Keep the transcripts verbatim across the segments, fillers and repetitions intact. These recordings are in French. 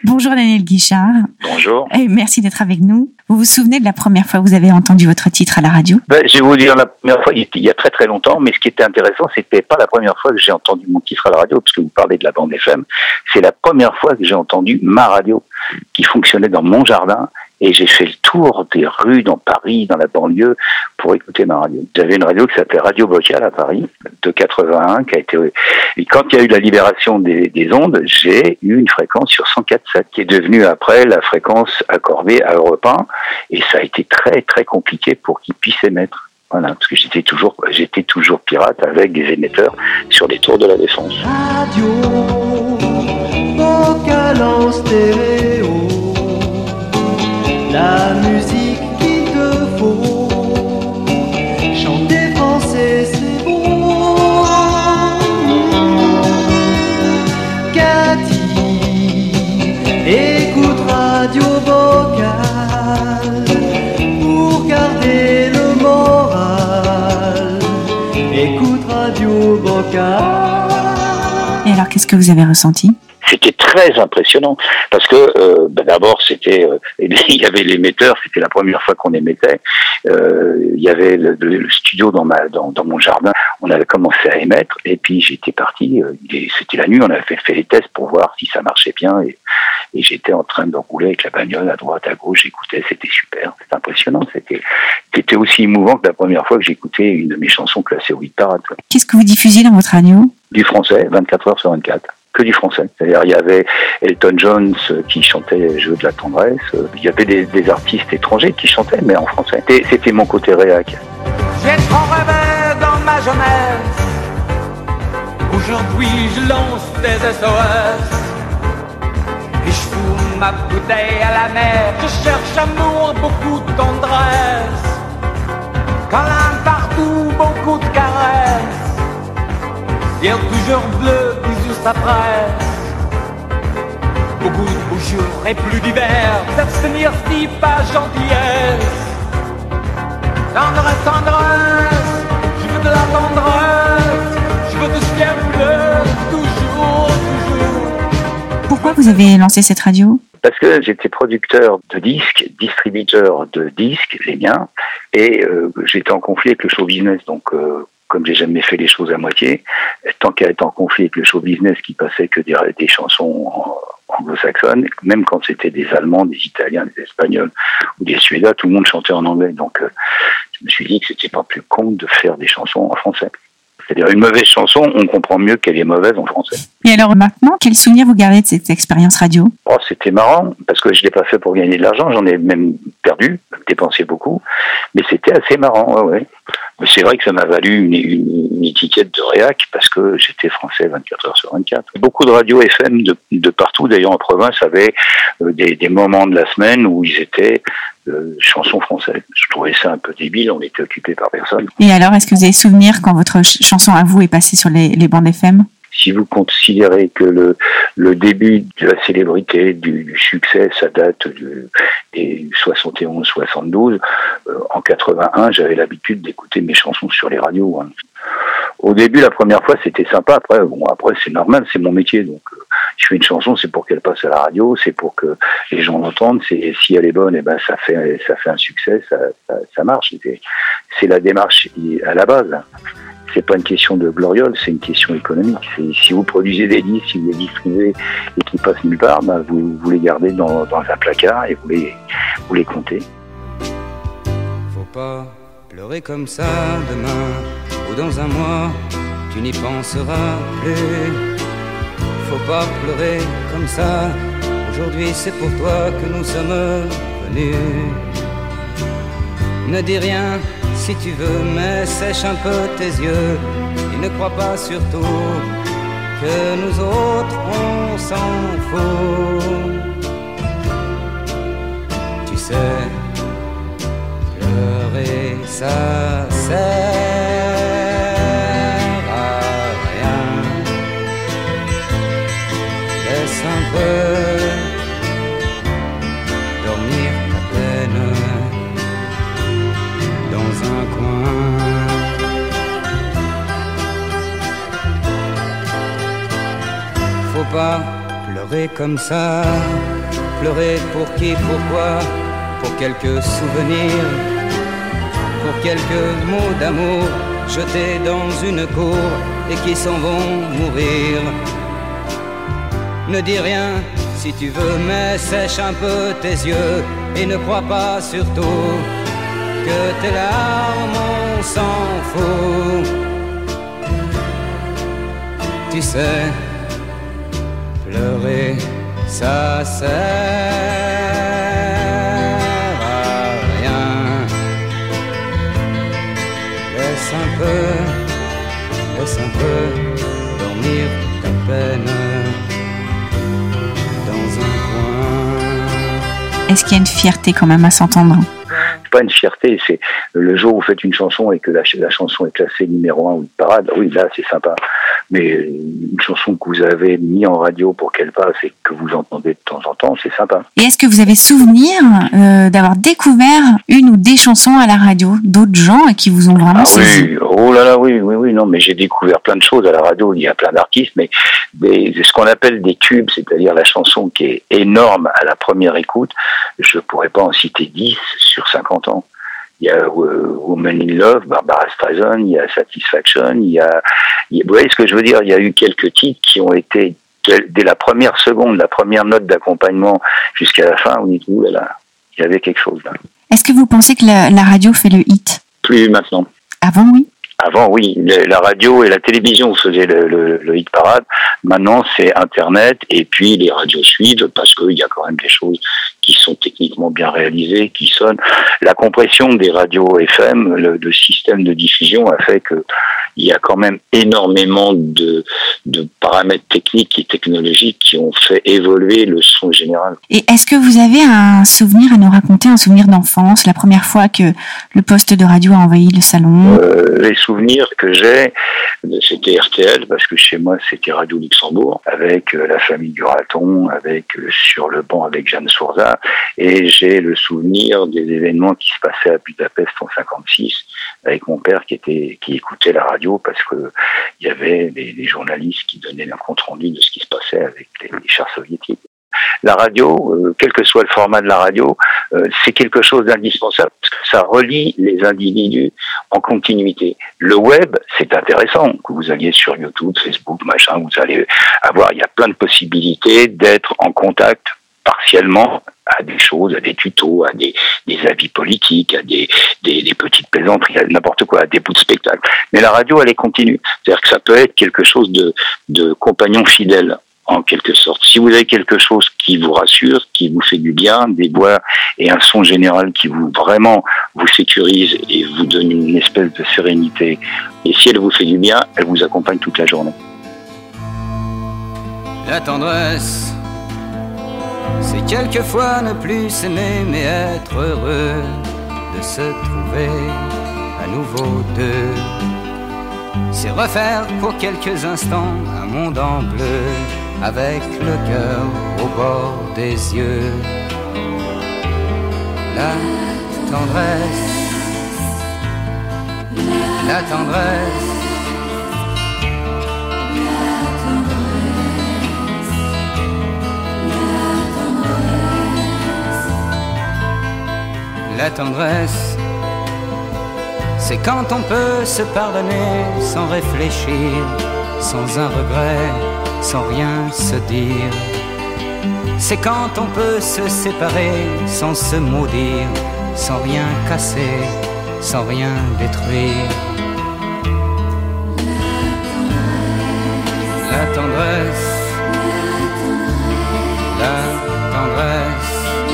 Bonjour Daniel Guichard. Bonjour. Et merci d'être avec nous. Vous vous souvenez de la première fois que vous avez entendu votre titre à la radio ? Ben, je vais vous dire, la première fois, il y a très très longtemps, mais ce qui était intéressant, c'était pas la première fois que j'ai entendu mon titre à la radio, parce que vous parlez de la bande F M, c'est la première fois que j'ai entendu ma radio, qui fonctionnait dans mon jardin, et j'ai fait le tour des rues dans Paris, dans la banlieue, pour écouter ma radio. J'avais une radio qui s'appelait Radio Bocal à Paris, de quatre-vingt-un, qui a été... Et quand il y a eu la libération des, des ondes, j'ai eu une fréquence sur cent quatre virgule sept, qui est devenue après la fréquence accordée à Europe un, et ça a été très très compliqué pour qu'ils puissent émettre. Voilà, parce que j'étais toujours, j'étais toujours pirate avec des émetteurs sur les tours de la Défense. Radio Bocal en stéréo, la musique qu'il te faut, chanter français c'est beau. Cathy, écoute Radio Bocal pour garder le moral. Écoute Radio Bocal. Et alors, qu'est-ce que vous avez ressenti ? C'était très impressionnant parce que euh, ben d'abord c'était euh, il y avait l'émetteur, c'était la première fois qu'on émettait. Euh, il y avait le, le studio dans ma dans, dans mon jardin. On avait commencé à émettre et puis j'étais parti. Euh, c'était la nuit, on avait fait, fait les tests pour voir si ça marchait bien et, et j'étais en train de rouler avec la bagnole à droite à gauche. J'écoutais, c'était super, c'était impressionnant. C'était c'était aussi émouvant que la première fois que j'écoutais une de mes chansons classées au hit parade. Qu'est-ce que vous diffusiez dans votre radio ? Du français, vingt-quatre heures sur vingt-quatre. Que du français. C'est-à-dire, il y avait Elton John qui chantait « Jeu de la tendresse ». Il y avait des, des artistes étrangers qui chantaient, mais en français. C'était, c'était mon côté réac. J'ai trop rêvé dans ma jeunesse. Aujourd'hui, je lance des S O S. Et je fous ma bouteille à la mer. Je cherche amour, beaucoup de tendresse. Câlin partout, beaucoup de caresses. Ciel toujours bleu, bisous sa presse. Beaucoup de beaux jours et plus d'hiver. S'abstenir si pas gentillesse. Tendresse, tendresse, je veux de la tendresse. Je veux de ciel bleu, toujours, toujours. Pourquoi vous avez lancé cette radio ? Parce que j'étais producteur de disques, distributeur de disques, les miens, et euh, j'étais en conflit avec le show business, donc... Euh, comme j'ai jamais fait les choses à moitié, tant qu'à être en conflit avec le show business qui passait que des, des chansons anglo-saxonnes, même quand c'était des Allemands, des Italiens, des Espagnols ou des Suédois, tout le monde chantait en anglais. Donc euh, je me suis dit que c'était pas plus con de faire des chansons en français. C'est-à-dire une mauvaise chanson, on comprend mieux qu'elle est mauvaise en français. Et alors maintenant, quel souvenir vous gardez de cette expérience radio ? Oh, c'était marrant, parce que je l'ai pas fait pour gagner de l'argent, j'en ai même perdu, dépensé beaucoup, mais c'était assez marrant, ouais, ouais. Mais c'est vrai que ça m'a valu une, une, une étiquette de réac, parce que j'étais français vingt-quatre heures sur vingt-quatre. Beaucoup de radios F M de, de partout, d'ailleurs en province, avaient euh, des, des moments de la semaine où ils étaient euh, chansons françaises. Je trouvais ça un peu débile, on était occupé par personne. Et alors, est-ce que vous avez souvenir quand votre ch- chanson à vous est passée sur les, les bandes F M ? Si vous considérez que le, le début de la célébrité, du, du succès, ça date du, des soixante et onze soixante-douze, euh, en quatre-vingt-un, j'avais l'habitude d'écouter mes chansons sur les radios. Hein. Au début, la première fois, c'était sympa. Après, bon, après c'est normal, c'est mon métier. Donc, euh, je fais une chanson, c'est pour qu'elle passe à la radio, c'est pour que les gens l'entendent. C'est, si elle est bonne, eh ben, ça fait, ça fait un succès, ça, ça, ça marche. C'est, c'est la démarche à la base. C'est pas une question de gloriole, c'est une question économique. C'est, si vous produisez des disques, si vous les distribuez et qu'ils passent nulle part, bah vous, vous les gardez dans, dans un placard et vous les, vous les comptez. Faut pas pleurer comme ça demain ou dans un mois, tu n'y penseras plus. Faut pas pleurer comme ça, aujourd'hui c'est pour toi que nous sommes venus. Ne dis rien si tu veux, mais sèche un peu tes yeux et ne crois pas surtout que nous autres on s'en fout. Tu sais, pleurer ça sert à rien. Laisse un peu dormir ta peine dans un coin. Faut pas pleurer comme ça. Pleurer pour qui, pourquoi? Pour quelques souvenirs, pour quelques mots d'amour jetés dans une cour et qui s'en vont mourir. Ne dis rien si tu veux, mais sèche un peu tes yeux et ne crois pas surtout que tes larmes, on s'en fout. Tu sais, pleurer, ça sert à rien. Laisse un peu, laisse un peu dormir ta peine dans un coin. Est-ce qu'il y a une fierté quand même à s'entendre? Pas une fierté, c'est le jour où vous faites une chanson et que la, la chanson est classée numéro un ou de parade, oui là c'est sympa, mais une chanson que vous avez mis en radio pour qu'elle passe et que vous entendez de temps en temps, c'est sympa. Et est-ce que vous avez souvenir euh, d'avoir découvert une ou des chansons à la radio d'autres gens et qui vous ont vraiment ah, saisi? Oui, oh là là, oui, oui, oui, non, mais j'ai découvert plein de choses à la radio, il y a plein d'artistes, mais des, ce qu'on appelle des tubes, c'est-à-dire la chanson qui est énorme à la première écoute, je pourrais pas en citer dix sur cinquante ans. Il y a uh, Woman in Love, Barbara Streisand, il y a Satisfaction, il y a, il y a... Vous voyez ce que je veux dire? Il y a eu quelques titres qui ont été, dès la première seconde, la première note d'accompagnement jusqu'à la fin, on dit, ouh là là, il y avait quelque chose là. Est-ce que vous pensez que la, la radio fait le hit? Plus maintenant. Avant, oui. Avant, oui, la radio et la télévision faisaient le, le, le hit parade. Maintenant, c'est Internet et puis les radios suivent parce qu'il y a quand même des choses qui sont techniquement bien réalisées, qui sonnent. La compression des radios F M, le, le système de diffusion a fait que il y a quand même énormément de, de paramètres techniques et technologiques qui ont fait évoluer le son général. Et est-ce que vous avez un souvenir à nous raconter, un souvenir d'enfance, la première fois que le poste de radio a envahi le salon? euh, Les souvenirs que j'ai, c'était R T L, parce que chez moi c'était Radio Luxembourg, avec euh, la famille du Raton, avec euh, sur le banc avec Jeanne Sourza, et j'ai le souvenir des événements qui se passaient à Budapest en cinquante-six, avec mon père qui était qui écoutait la radio parce que il y avait des, des journalistes qui donnaient un compte rendu de ce qui se passait avec les, les chars soviétiques. La radio, euh, quel que soit le format de la radio, euh, c'est quelque chose d'indispensable parce que ça relie les individus en continuité. Le web, c'est intéressant que vous alliez sur YouTube, Facebook, machin, vous allez avoir, il y a plein de possibilités d'être en contact partiellement à des choses, à des tutos, à des, des avis politiques, à des, des, des petites plaisanteries, à n'importe quoi, à des bouts de spectacle. Mais la radio, elle est continue. C'est-à-dire que ça peut être quelque chose de, de compagnon fidèle, en quelque sorte. Si vous avez quelque chose qui vous rassure, qui vous fait du bien, des voix et un son général qui vous vraiment vous sécurise et vous donne une espèce de sérénité, et si elle vous fait du bien, elle vous accompagne toute la journée. La tendresse, c'est quelquefois ne plus s'aimer mais être heureux de se trouver à nouveau deux. C'est refaire pour quelques instants un monde en bleu avec le cœur au bord des yeux. La tendresse, la tendresse, la tendresse, c'est quand on peut se pardonner sans réfléchir, sans un regret, sans rien se dire. C'est quand on peut se séparer sans se maudire, sans rien casser, sans rien détruire. La tendresse, la tendresse,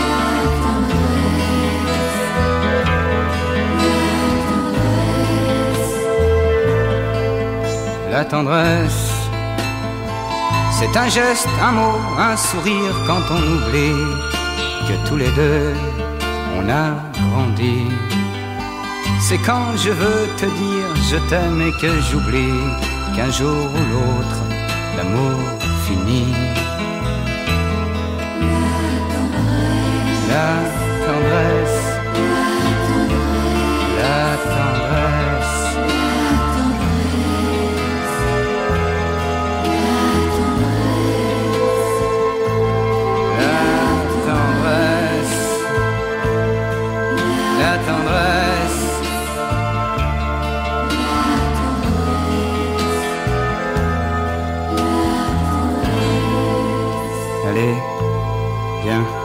la tendresse, c'est un geste, un mot, un sourire quand on oublie que tous les deux on a grandi. C'est quand je veux te dire je t'aime et que j'oublie qu'un jour ou l'autre l'amour finit. La tendresse, la tendresse, Allez, viens.